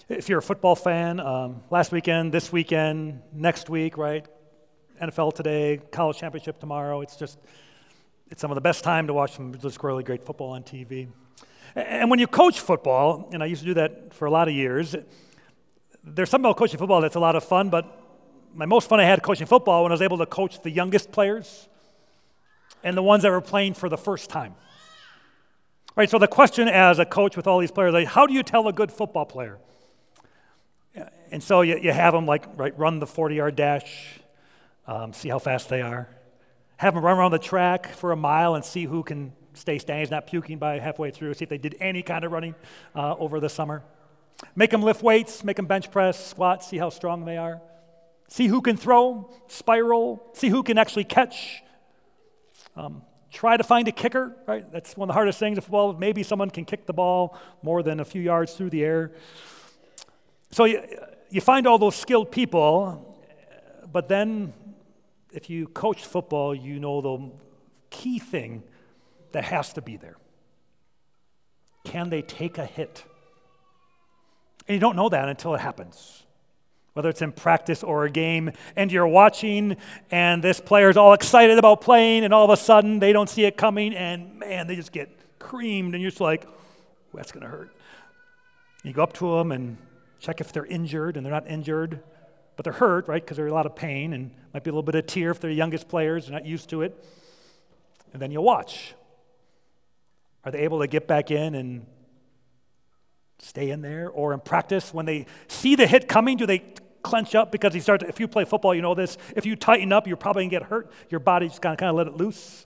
If you're a football fan, last weekend, this weekend, next week, right? NFL today, college championship tomorrow. It's some of the best time to watch some just really great football on TV. And when you coach football, and I used to do that for a lot of years, there's something about coaching football that's a lot of fun, but my most fun I had coaching football when I was able to coach the youngest players and the ones that were playing for the first time. Right, so the question as a coach with all these players, like, how do you tell a good football player? And so you have them run the 40-yard dash, see how fast they are. Have them run around the track for a mile and see who can stay standing, not puking by halfway through, see if they did any kind of running over the summer. Make them lift weights, make them bench press, squat, see how strong they are. See who can throw, spiral, see who can actually catch. Try to find a kicker, right? That's one of the hardest things in football. Maybe someone can kick the ball more than a few yards through the air. So you find all those skilled people, but then if you coach football, you know the key thing that has to be there. Can they take a hit? And you don't know that until it happens. Whether it's in practice or a game, and you're watching, and this player's all excited about playing, and all of a sudden they don't see it coming, and man, they just get creamed, and you're just like, that's going to hurt. You go up to them and check if they're injured, and they're not injured, but they're hurt, right, because they're in a lot of pain, and might be a little bit of tear if they're youngest players, they're not used to it. And then you watch. Are they able to get back in and stay in there? Or in practice, when they see the hit coming, do they clench up? Because if you play football, you know this. If you tighten up, you're probably going to get hurt. Your body's going to kind of let it loose.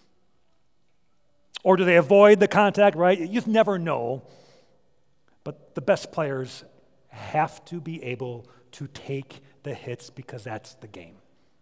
Or do they avoid the contact, right? You just never know. But the best players have to be able to take the hits because that's the game.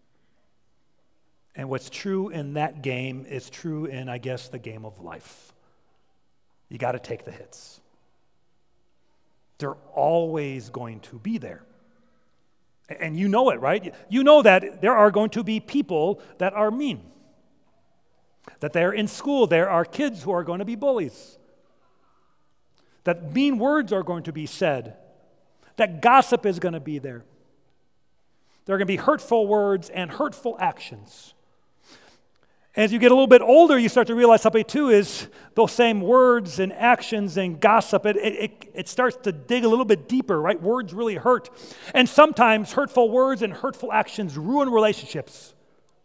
And what's true in that game is true in, I guess, the game of life. You got to take the hits. They're always going to be there. And you know it, right? You know that there are going to be people that are mean. That they're in school, there are kids who are going to be bullies. That mean words are going to be said. That gossip is going to be there. There are going to be hurtful words and hurtful actions. As you get a little bit older, you start to realize something too is those same words and actions and gossip, it starts to dig a little bit deeper, right? Words really hurt. And sometimes hurtful words and hurtful actions ruin relationships.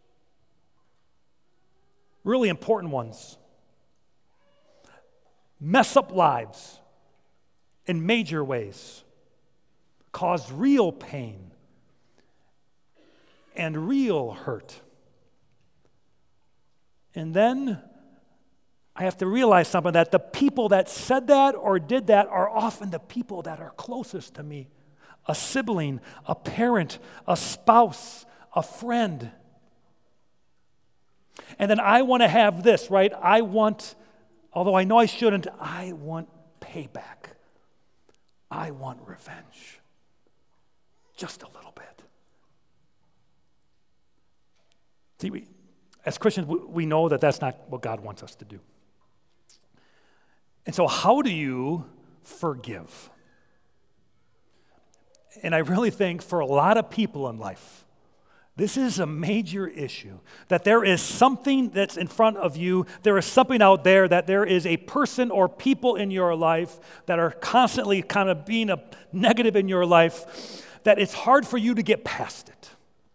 Really important ones. Mess up lives in major ways. Cause real pain and real hurt. And then I have to realize something, that the people that said that or did that are often the people that are closest to me. A sibling, a parent, a spouse, a friend. And then I want to have this, right? Although I know I shouldn't, I want payback. I want revenge. Just a little bit. See, as Christians, we know that that's not what God wants us to do. And so how do you forgive? And I really think for a lot of people in life, this is a major issue, that there is something that's in front of you, there is something out there, that there is a person or people in your life that are constantly kind of being a negative in your life, that it's hard for you to get past it.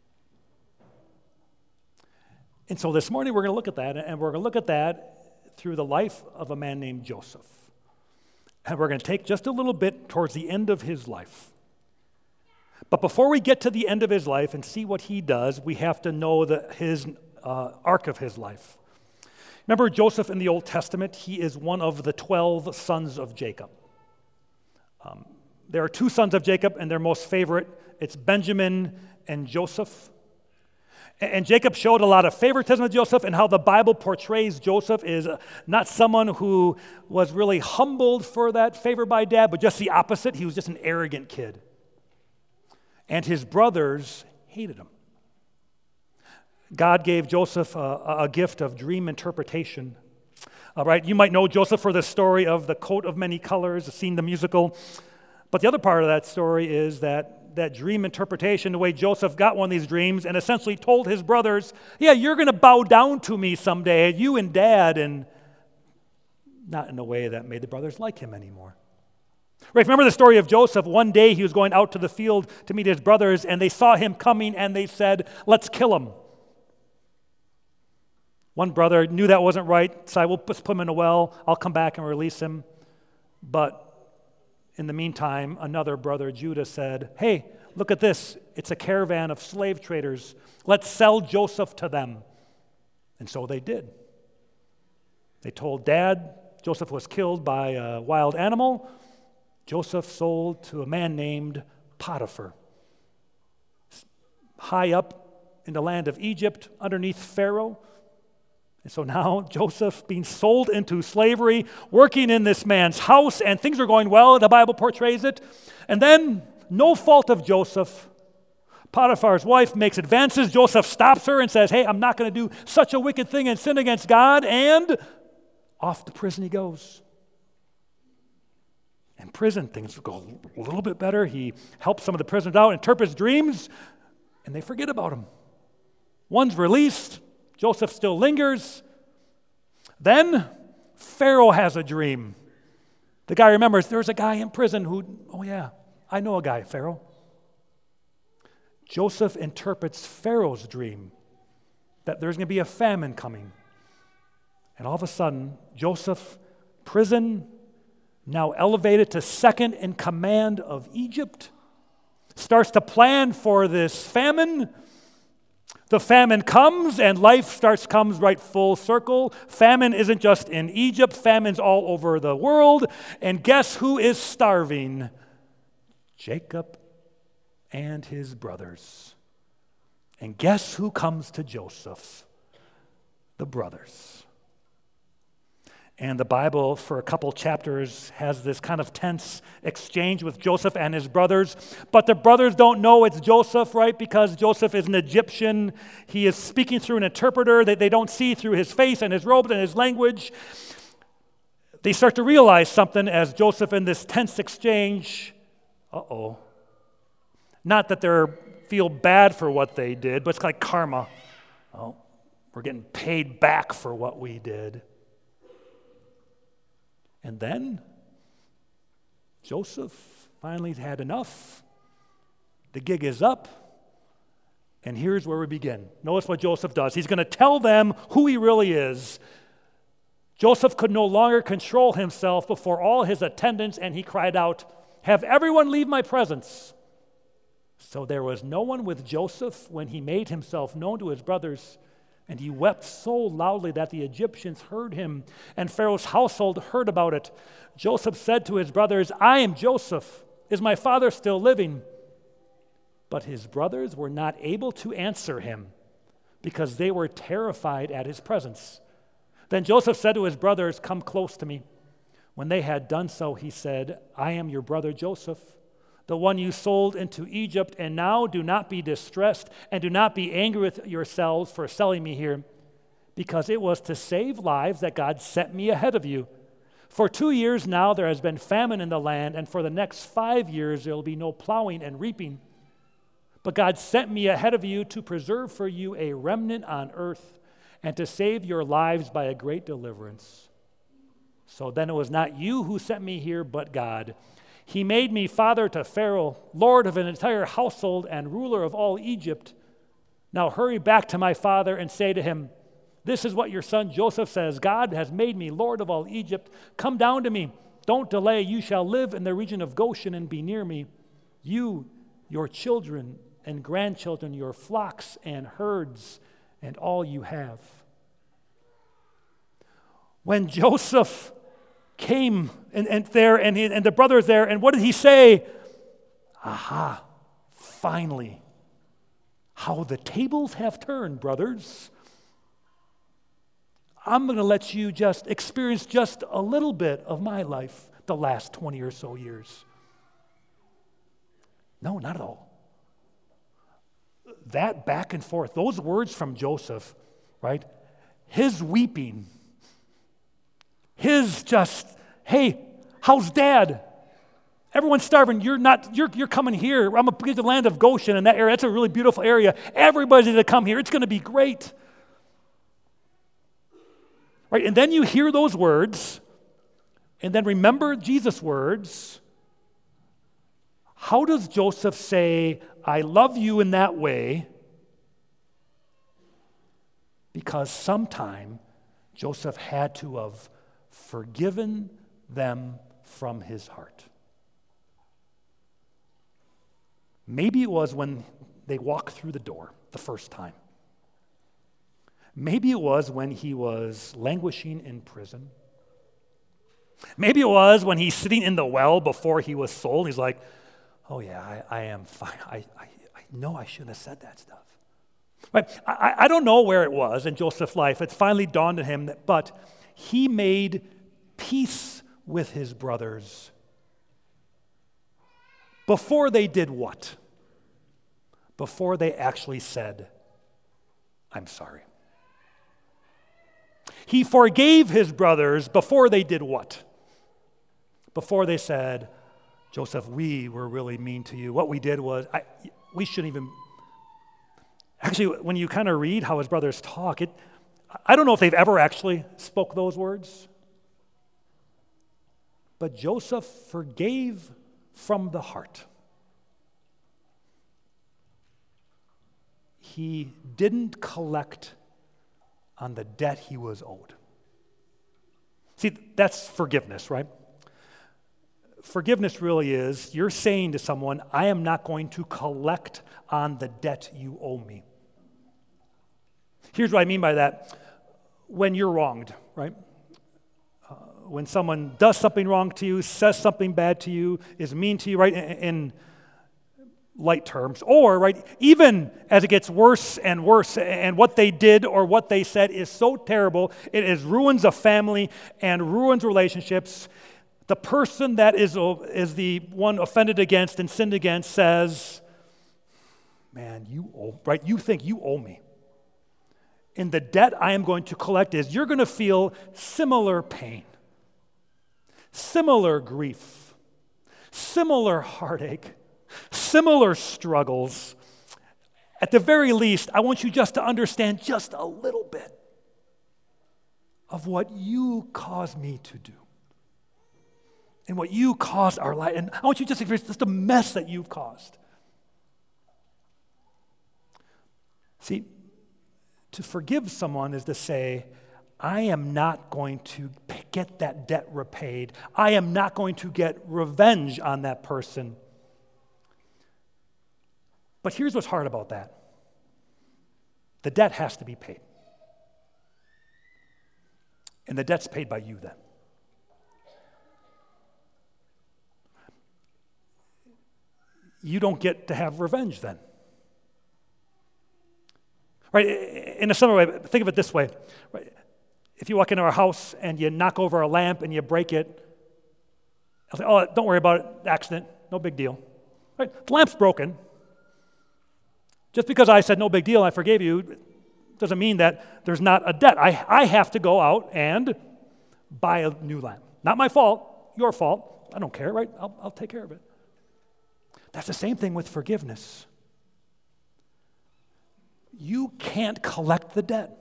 And so this morning we're going to look at that, and we're going to look at that through the life of a man named Joseph. And we're going to take just a little bit towards the end of his life. But before we get to the end of his life and see what he does, we have to know his arc of his life. Remember Joseph in the Old Testament? He is one of the 12 sons of Jacob. There are two sons of Jacob, and their most favorite, it's Benjamin and Joseph. And Jacob showed a lot of favoritism with Joseph, and how the Bible portrays Joseph is not someone who was really humbled for that favor by dad, but just the opposite. He was just an arrogant kid. And his brothers hated him. God gave Joseph a gift of dream interpretation. Right? You might know Joseph for the story of the coat of many colors, seen the musical. But the other part of that story is that dream interpretation, the way Joseph got one of these dreams and essentially told his brothers, yeah, you're going to bow down to me someday, you and Dad, and not in a way that made the brothers like him anymore. Right, remember the story of Joseph. One day he was going out to the field to meet his brothers, and they saw him coming, and they said, let's kill him. One brother knew that wasn't right, so we'll put him in a well, I'll come back and release him. But in the meantime, another brother, Judah, said, hey, look at this. It's a caravan of slave traders. Let's sell Joseph to them. And so they did. They told Dad Joseph was killed by a wild animal. Joseph sold to a man named Potiphar, high up in the land of Egypt, underneath Pharaoh. And so now Joseph being sold into slavery, working in this man's house, and things are going well, the Bible portrays it. And then, no fault of Joseph, Potiphar's wife makes advances. Joseph stops her and says, hey, I'm not going to do such a wicked thing and sin against God, and off to prison he goes. In prison, things go a little bit better. He helps some of the prisoners out, interprets dreams, and they forget about him. One's released. Joseph still lingers. Then Pharaoh has a dream. The guy remembers there's a guy in prison who, oh yeah, I know a guy, Pharaoh. Joseph interprets Pharaoh's dream that there's going to be a famine coming. And all of a sudden, Joseph, prison, now elevated to second in command of Egypt, starts to plan for this famine. The famine comes, and life comes right full circle. Famine isn't just in Egypt, famine's all over the world. And guess who is starving? Jacob and his brothers. And guess who comes to Joseph? The brothers. And the Bible, for a couple chapters, has this kind of tense exchange with Joseph and his brothers. But the brothers don't know it's Joseph, right? Because Joseph is an Egyptian. He is speaking through an interpreter that they don't see through his face and his robes and his language. They start to realize something as Joseph in this tense exchange. Uh-oh. Not that they feel bad for what they did, but it's like karma. Oh, we're getting paid back for what we did. And then Joseph finally had enough. The gig is up. And here's where we begin. Notice what Joseph does. He's going to tell them who he really is. Joseph could no longer control himself before all his attendants, and he cried out, have everyone leave my presence. So there was no one with Joseph when he made himself known to his brothers. And he wept so loudly that the Egyptians heard him, and Pharaoh's household heard about it. Joseph said to his brothers, I am Joseph. Is my father still living? But his brothers were not able to answer him because they were terrified at his presence. Then Joseph said to his brothers, come close to me. When they had done so, he said, I am your brother Joseph, the one you sold into Egypt, and now do not be distressed and do not be angry with yourselves for selling me here, because it was to save lives that God sent me ahead of you. For 2 years now there has been famine in the land, and for the next 5 years there will be no plowing and reaping. But God sent me ahead of you to preserve for you a remnant on earth and to save your lives by a great deliverance. So then it was not you who sent me here, but God. He made me father to Pharaoh, lord of an entire household and ruler of all Egypt. Now hurry back to my father and say to him, this is what your son Joseph says, God has made me lord of all Egypt. Come down to me. Don't delay. You shall live in the region of Goshen and be near me. You, your children and grandchildren, your flocks and herds, and all you have. When Joseph came and the brothers there, and what did he say? Aha, finally, how the tables have turned, brothers. I'm going to let you just experience just a little bit of my life the last 20 or so years. No, not at all. That back and forth, those words from Joseph, right? His weeping, his just, hey, how's Dad? Everyone's starving. You're coming here. I'm going to get the land of Goshen in that area. That's a really beautiful area. Everybody's going to come here. It's going to be great. Right? And then you hear those words, and then remember Jesus' words. How does Joseph say, I love you in that way? Because sometime Joseph had to have forgiven them from his heart. Maybe it was when they walked through the door the first time. Maybe it was when he was languishing in prison. Maybe it was when he's sitting in the well before he was sold. He's like, oh yeah, I am fine. I know I shouldn't have said that stuff. Right? I don't know where it was in Joseph's life. It finally dawned on him, but he made peace with his brothers before they did what? Before they actually said, I'm sorry. He forgave his brothers before they did what? Before they said, Joseph, we were really mean to you. What we did was, we shouldn't even... Actually, when you kind of read how his brothers talk, I don't know if they've ever actually spoke those words. But Joseph forgave from the heart. He didn't collect on the debt he was owed. See, that's forgiveness, right? Forgiveness really is, you're saying to someone, I am not going to collect on the debt you owe me. Here's what I mean by that. When you're wronged, right? When someone does something wrong to you, says something bad to you, is mean to you, right, in light terms, or, right, even as it gets worse and worse, and what they did or what they said is so terrible, it is ruins a family and ruins relationships. The person that is the one offended against and sinned against says, man, you think you owe me. And the debt I am going to collect is you're going to feel similar pain, similar grief, similar heartache, similar struggles. At the very least, I want you just to understand just a little bit of what you caused me to do and what you caused our life. And I want you to just experience just the mess that you've caused. See, to forgive someone is to say, I am not going to get that debt repaid. I am not going to get revenge on that person. But here's what's hard about that. The debt has to be paid. And the debt's paid by you then. You don't get to have revenge then. Right? In a similar way, think of it this way. Right? If you walk into our house and you knock over a lamp and you break it, I'll say, oh, don't worry about it, accident, no big deal. Right? The lamp's broken. Just because I said no big deal, I forgave you, doesn't mean that there's not a debt. I have to go out and buy a new lamp. Not my fault, your fault. I don't care, right? I'll take care of it. That's the same thing with forgiveness. You can't collect the debt.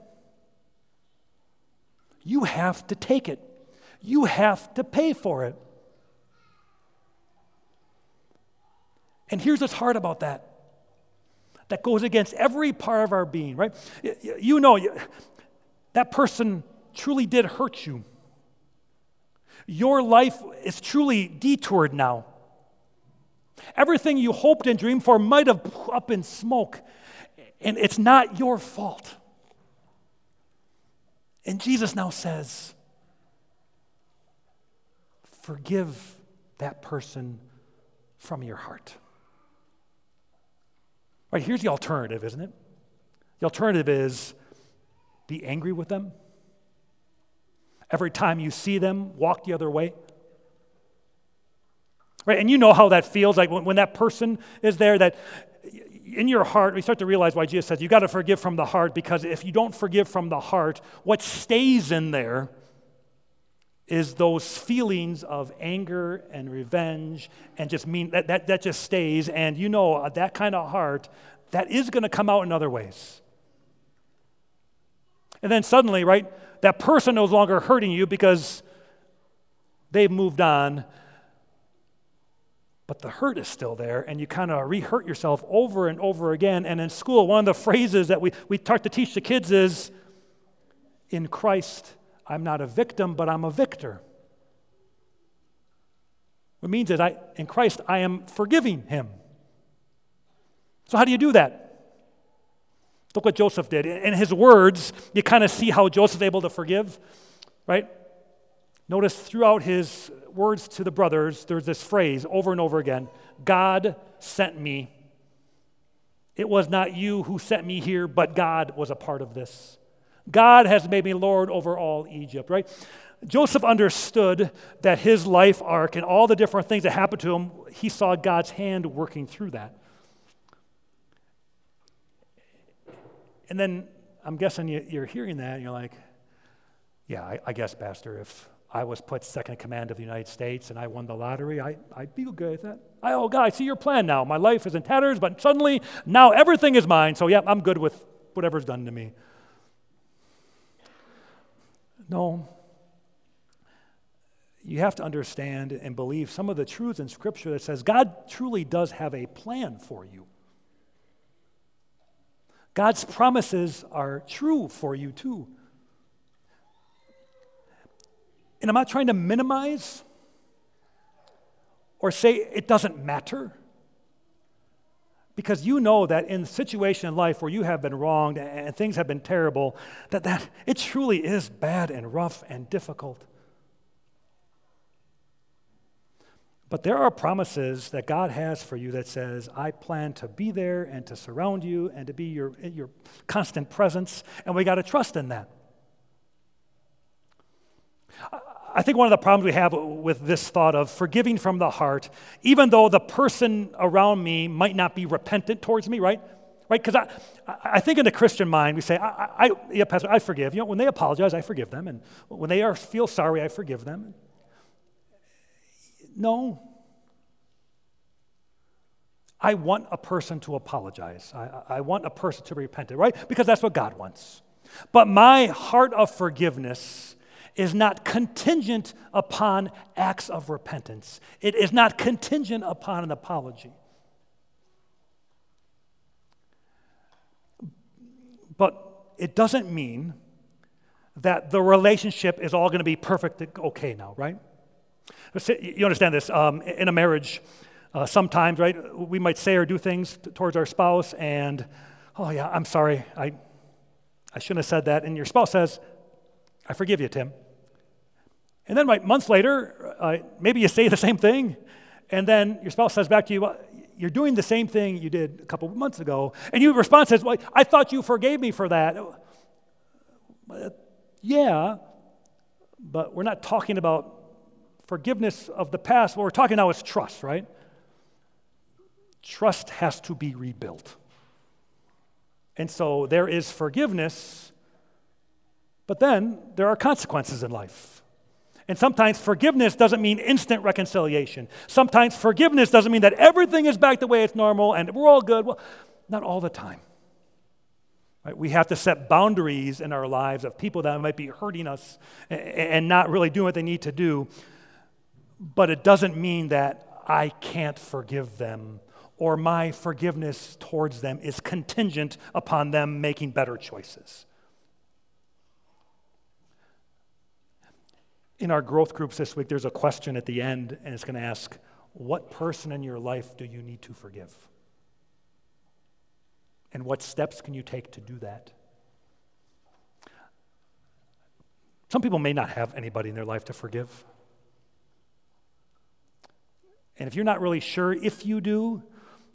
You have to take it. You have to pay for it. And here's what's hard about that. That goes against every part of our being, right? You know, that person truly did hurt you. Your life is truly detoured now. Everything you hoped and dreamed for might have up in smoke, and it's not your fault. And Jesus now says, forgive that person from your heart. Right, here's the alternative, isn't it? The alternative is be angry with them. Every time you see them, walk the other way. Right, and you know how that feels, like when that person is there, that in your heart, we start to realize why Jesus says you got to forgive from the heart, because if you don't forgive from the heart, what stays in there is those feelings of anger and revenge and just that just stays. And that kind of heart, that is going to come out in other ways. And then suddenly, right, that person no longer hurting you because they've moved on, but the hurt is still there, and you kind of re-hurt yourself over and over again. And in school, one of the phrases that we start to teach the kids is, in Christ, I'm not a victim, but I'm a victor. What it means is, in Christ, I am forgiving him. So how do you do that? Look what Joseph did. In his words, you kind of see how Joseph's able to forgive, right? Notice throughout his words to the brothers, there's this phrase over and over again, God sent me. It was not you who sent me here, but God was a part of this. God has made me Lord over all Egypt, right? Joseph understood that his life arc and all the different things that happened to him, he saw God's hand working through that. And then I'm guessing you're hearing that and you're like, yeah, I guess, Pastor, if I was put second in command of the United States and I won the lottery, I'd be good with that. Oh, God, I see your plan now. My life is in tatters, but suddenly now everything is mine. So, yeah, I'm good with whatever's done to me. No. You have to understand and believe some of the truths in Scripture that says God truly does have a plan for you. God's promises are true for you too. And I'm not trying to minimize or say it doesn't matter, because you know that in a situation in life where you have been wronged and things have been terrible, that it truly is bad and rough and difficult. But there are promises that God has for you that says, I plan to be there and to surround you and to be your constant presence, and we got to trust in that. I think one of the problems we have with this thought of forgiving from the heart, even though the person around me might not be repentant towards me, right? Because I think in the Christian mind, we say, yeah, Pastor, I forgive. When they apologize, I forgive them. And when they feel sorry, I forgive them. No. I want a person to apologize. I want a person to repent, right? Because that's what God wants. But my heart of forgiveness is not contingent upon acts of repentance. It is not contingent upon an apology. But it doesn't mean that the relationship is all going to be perfect, okay now, right? You understand this. In a marriage, sometimes, right, we might say or do things towards our spouse, and, oh yeah, I'm sorry, I shouldn't have said that. And your spouse says, I forgive you, Tim. And then months later, maybe you say the same thing, and then your spouse says back to you, well, you're doing the same thing you did a couple of months ago. And your response says, well, I thought you forgave me for that. Yeah, but we're not talking about forgiveness of the past. What we're talking now is trust, right? Trust has to be rebuilt. And so there is forgiveness, but then there are consequences in life. And sometimes forgiveness doesn't mean instant reconciliation. Sometimes forgiveness doesn't mean that everything is back the way it's normal and we're all good. Well, not all the time. Right? We have to set boundaries in our lives of people that might be hurting us and not really doing what they need to do. But it doesn't mean that I can't forgive them or my forgiveness towards them is contingent upon them making better choices. In our growth groups this week, there's a question at the end, and it's going to ask, what person in your life do you need to forgive? And what steps can you take to do that? Some people may not have anybody in their life to forgive. And if you're not really sure if you do,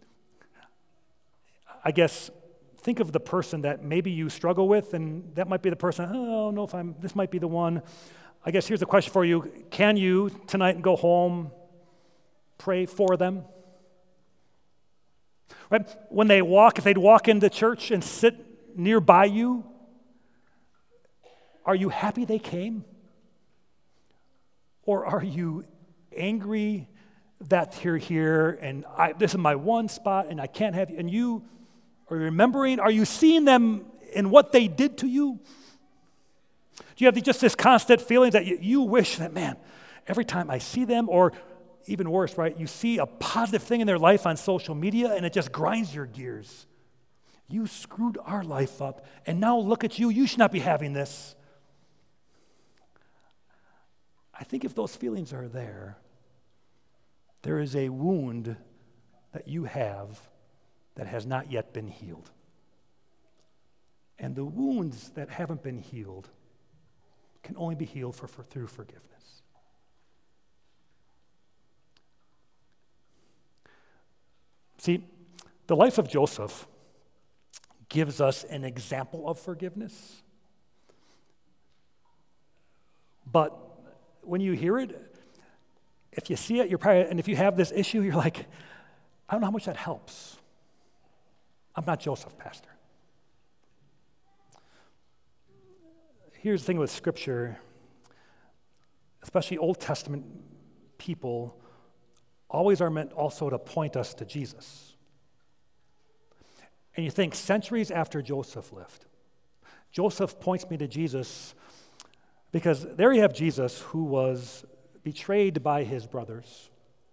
I guess think of the person that maybe you struggle with, and that might be the person, I don't know if this might be the one. I guess here's the question for you. Can you tonight go home, pray for them? Right? If they'd walk into church and sit nearby you, are you happy they came? Or are you angry that you're here and this is my one spot and I can't have you? And you are remembering, are you seeing them in what they did to you? Do you have just this constant feeling that you wish that, man, every time I see them, or even worse, right, you see a positive thing in their life on social media and it just grinds your gears. You screwed our life up, and now look at you. You should not be having this. I think if those feelings are there is a wound that you have that has not yet been healed. And the wounds that haven't been healed can only be healed through forgiveness. See, the life of Joseph gives us an example of forgiveness. But when you hear it, if you see it, and if you have this issue, you're like, I don't know how much that helps. I'm not Joseph, Pastor. Here's the thing with Scripture, especially Old Testament people, always are meant also to point us to Jesus. And you think centuries after Joseph lived, Joseph points me to Jesus because there you have Jesus who was betrayed by his brothers,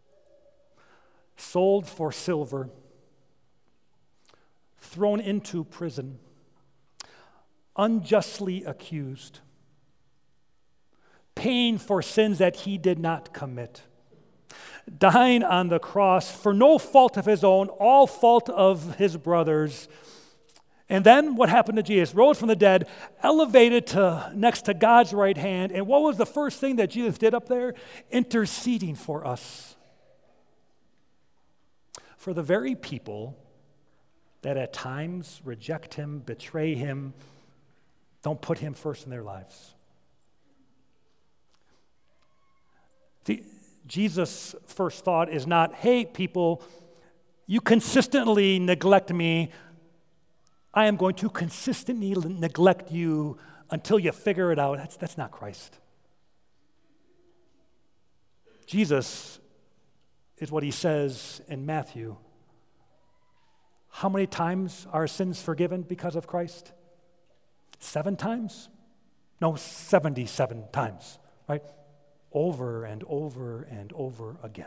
sold for silver, thrown into prison, unjustly accused, paying for sins that he did not commit, dying on the cross for no fault of his own, all fault of his brothers. And then what happened to Jesus? Rose from the dead, elevated to next to God's right hand. And what was the first thing that Jesus did up there? Interceding for us. For the very people that at times reject him, betray him, don't put him first in their lives. See, Jesus' first thought is not, hey, people, you consistently neglect me. I am going to consistently neglect you until you figure it out. That's not Christ. Jesus is what he says in Matthew. How many times are sins forgiven because of Christ? 7 times? No, 77 times, right? Over and over and over again.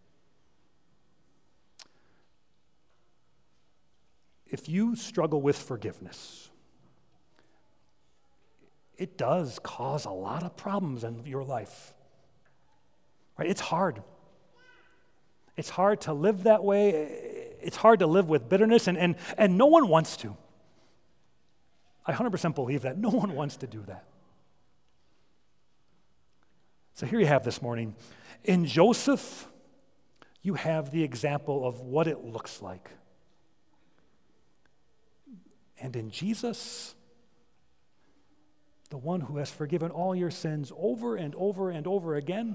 If you struggle with forgiveness, it does cause a lot of problems in your life. Right? It's hard. It's hard to live that way. It's hard to live with bitterness, and no one wants to. I 100% believe that. No one wants to do that. So here you have this morning. In Joseph, you have the example of what it looks like. And in Jesus, the one who has forgiven all your sins over and over and over again,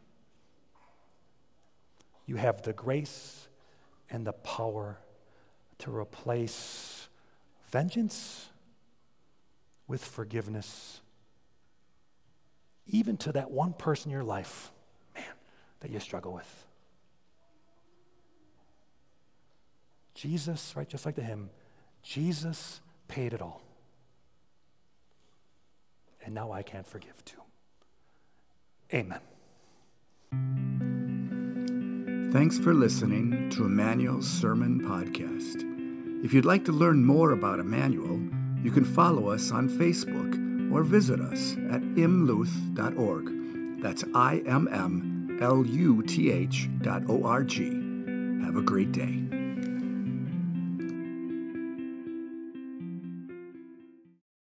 you have the grace and the power to replace vengeance with forgiveness, even to that one person in your life, man, that you struggle with. Jesus, right, just like the hymn, Jesus paid it all. And now I can forgive too. Amen. Thanks for listening to Emmanuel's Sermon Podcast. If you'd like to learn more about Emmanuel, you can follow us on Facebook or visit us at imluth.org. That's IMMLUTH.org. Have a great day.